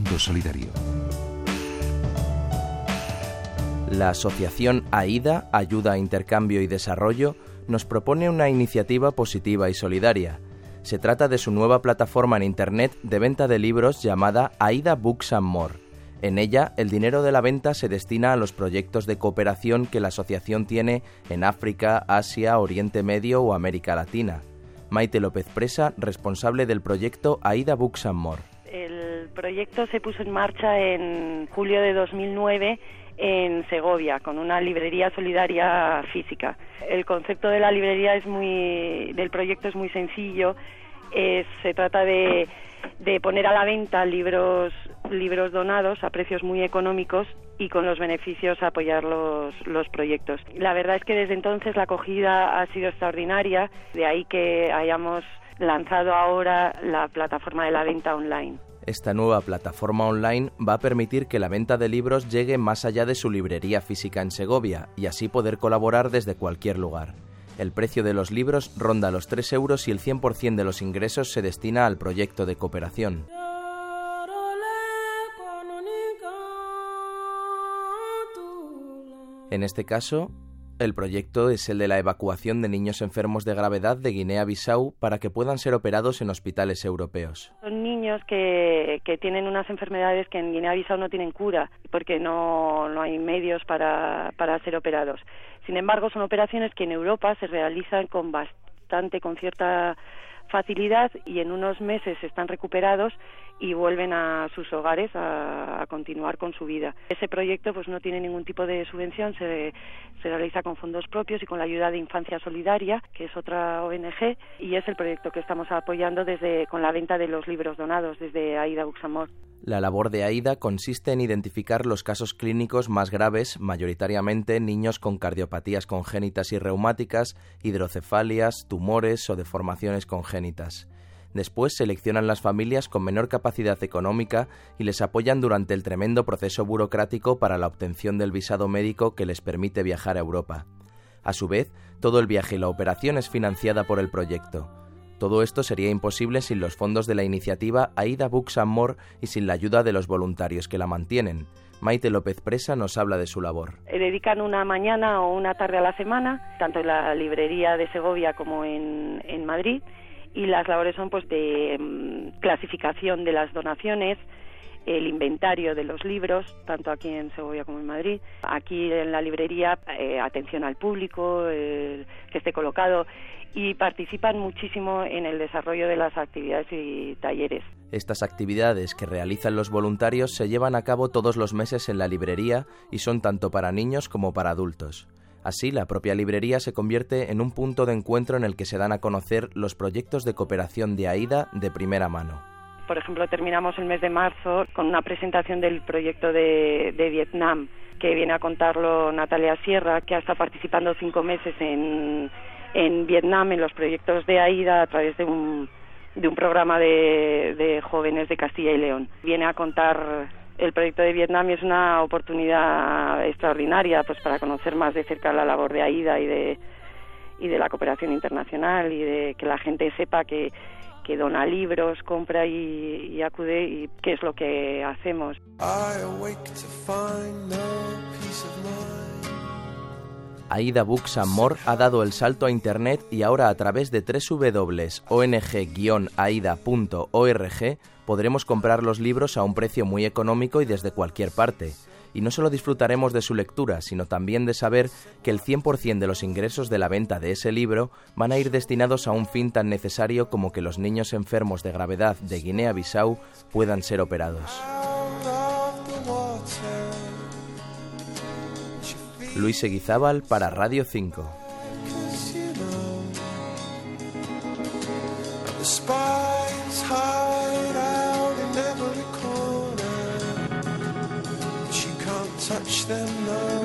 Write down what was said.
Mundo Solidario. La asociación AIDA, Ayuda a Intercambio y Desarrollo, nos propone una iniciativa positiva y solidaria. Se trata de su nueva plataforma en Internet de venta de libros llamada AIDA Books and More. En ella, el dinero de la venta se destina a los proyectos de cooperación que la asociación tiene en África, Asia, Oriente Medio o América Latina. Maite López Presa, responsable del proyecto AIDA Books and More. El proyecto se puso en marcha en julio de 2009 en Segovia, con una librería solidaria física. El concepto de la librería del proyecto es muy sencillo. Se trata de poner a la venta libros donados a precios muy económicos y con los beneficios apoyar los proyectos. La verdad es que desde entonces la acogida ha sido extraordinaria, de ahí que hayamos lanzado ahora la plataforma de la venta online. Esta nueva plataforma online va a permitir que la venta de libros llegue más allá de su librería física en Segovia y así poder colaborar desde cualquier lugar. El precio de los libros ronda los 3 euros y el 100% de los ingresos se destina al proyecto de cooperación. En este caso, el proyecto es el de la evacuación de niños enfermos de gravedad de Guinea-Bissau para que puedan ser operados en hospitales europeos. Son niños que tienen unas enfermedades que en Guinea-Bissau no tienen cura porque no hay medios para ser operados. Sin embargo, son operaciones que en Europa se realizan con cierta facilidad y en unos meses están recuperados y vuelven a sus hogares a continuar con su vida. Ese proyecto pues no tiene ningún tipo de subvención, se realiza con fondos propios y con la ayuda de Infancia Solidaria, que es otra ONG, y es el proyecto que estamos apoyando con la venta de los libros donados desde AIDA Books and More. La labor de AIDA consiste en identificar los casos clínicos más graves, mayoritariamente niños con cardiopatías congénitas y reumáticas, hidrocefalias, tumores o deformaciones congénitas. Después seleccionan las familias con menor capacidad económica y les apoyan durante el tremendo proceso burocrático para la obtención del visado médico que les permite viajar a Europa. A su vez, todo el viaje y la operación es financiada por el proyecto. Todo esto sería imposible sin los fondos de la iniciativa AIDA Books and More y sin la ayuda de los voluntarios que la mantienen. Maite López Presa nos habla de su labor. Dedican una mañana o una tarde a la semana, tanto en la librería de Segovia como en Madrid, y las labores son pues de clasificación de las donaciones, el inventario de los libros, tanto aquí en Segovia como en Madrid. Aquí en la librería, atención al público, que esté colocado, y participan muchísimo en el desarrollo de las actividades y talleres. Estas actividades que realizan los voluntarios se llevan a cabo todos los meses en la librería y son tanto para niños como para adultos. Así, la propia librería se convierte en un punto de encuentro en el que se dan a conocer los proyectos de cooperación de AIDA de primera mano. Por ejemplo, terminamos el mes de marzo con una presentación del proyecto de Vietnam, que viene a contarlo Natalia Sierra, que ha estado participando 5 meses en Vietnam en los proyectos de AIDA a través de un programa de jóvenes de Castilla y León. Viene a contar el proyecto de Vietnam y es una oportunidad extraordinaria pues para conocer más de cerca la labor de AIDA y de la cooperación internacional y de que la gente sepa que dona libros, compra y acude y qué es lo que hacemos. AIDA Books and More ha dado el salto a Internet y ahora a través de www.ong-aida.org podremos comprar los libros a un precio muy económico y desde cualquier parte. Y no solo disfrutaremos de su lectura, sino también de saber que el 100% de los ingresos de la venta de ese libro van a ir destinados a un fin tan necesario como que los niños enfermos de gravedad de Guinea-Bissau puedan ser operados. Luis Eguizábal para Radio 5. Touch them, no.